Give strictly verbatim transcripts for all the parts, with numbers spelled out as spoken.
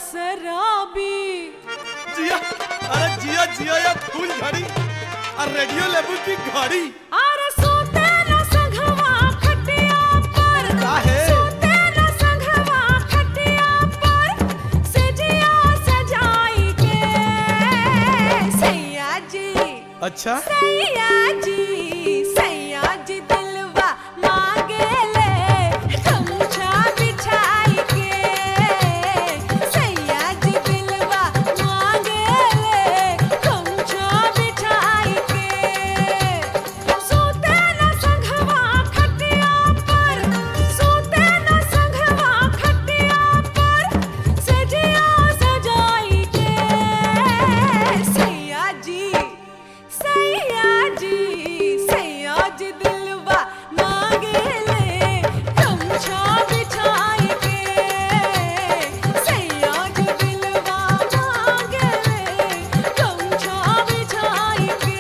शराबी। जिया अरे जिया जिया या फूल झड़ी और रेडियो लेबू की घड़ी। अरे सोते न संघवा खटिया पर, काहे? सोते न संघवा खटिया पर, सजिया सजाई के सैया जी। अच्छा सैया जी सैया जी दिलवा मांगे ले गमछा बिछाई के। सैया जी दिलवा मांगे ले गमछा बिछाई के। सोते न संघवा खटिया पर, सोते न संघवा खटिया पर, सजिया सजाई के सैया जी सैया जी सैया जी दिलवा मांगे ले गमछा बिछाई के। सैया जी दिलवा मांगे ले गमछा बिछाई के।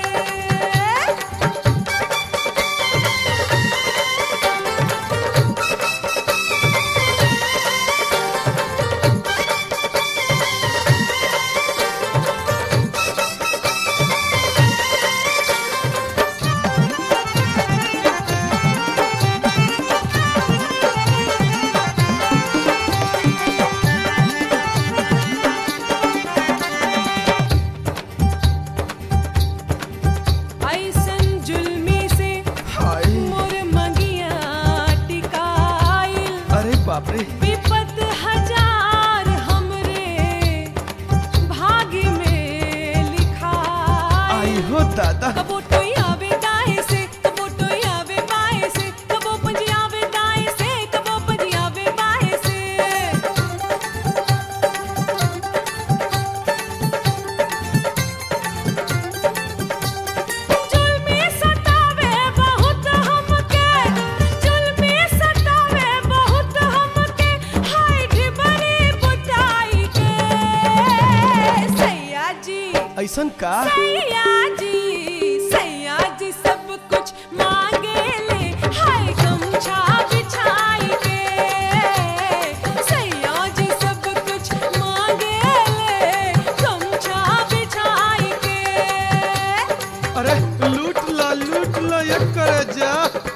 ऐसन जुल्मी से हाय मोर मंगिया टिकाइल। अरे बाप रे विपत हजार हमरे भाग्य में लिखाइल। आई हो दादा। कबो टोई आवे दाएं से, कबो टोई आवे बाएं से, कबो पंजी आवे दाएं से, कबो पंजी आवे बाएं से। जुल्मी सतावे बहुत हमके, जुल्मी सतावे बहुत हमके, हाय ढिबरी बुताई के सैया जी। ऐसन का सैया जी सैया जी सब कुछ मांगे ले हाय गमछा बिछाई के। सैया जी सब कुछ मांगे ले गमछा बिछाई के। अरे लूट ला लूट ला ये करे जा।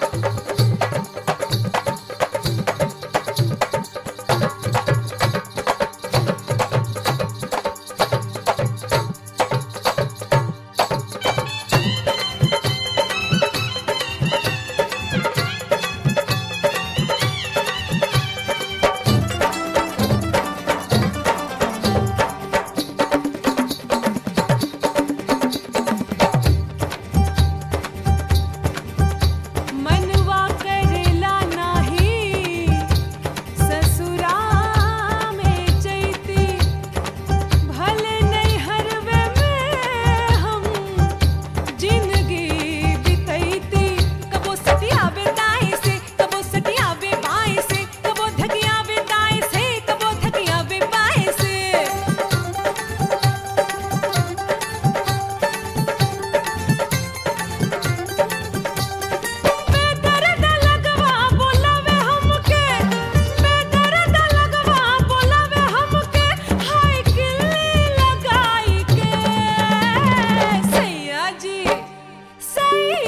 मनवा करेला नाही ससुरा में जैती, भले नहीं हरवे में हम जिंदगी बितैती। कबो सटियावे दाएं से, कबो सटियावे बाएं से, कबो धकियावे दाएं से, कबो धकियावे बाएं से। बेदर्द लगवा बोलावे हमके, बेदर्द लगवा बोलावे हमके, हाय किल्ली लगाई के सैया जी सैया